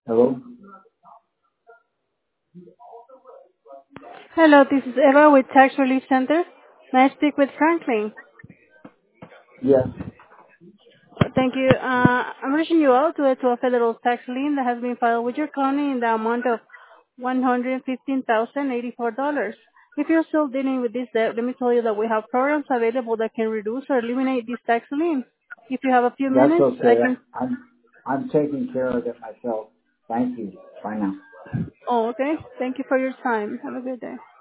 Hello? Hello, this is Eva with Tax Relief Center. May I speak with Franklin? Yes, Thank you. I'm reaching you out to a federal tax lien that has been filed with your county in the amount of $115,084. If you're still dealing with this debt, let me tell you that we have programs available that can reduce or eliminate this tax lien. If you have a few that's minutes, I okay. can. I'm taking care of it myself. Thank you. Bye now. Oh, okay. Thank you for your time. Have a good day.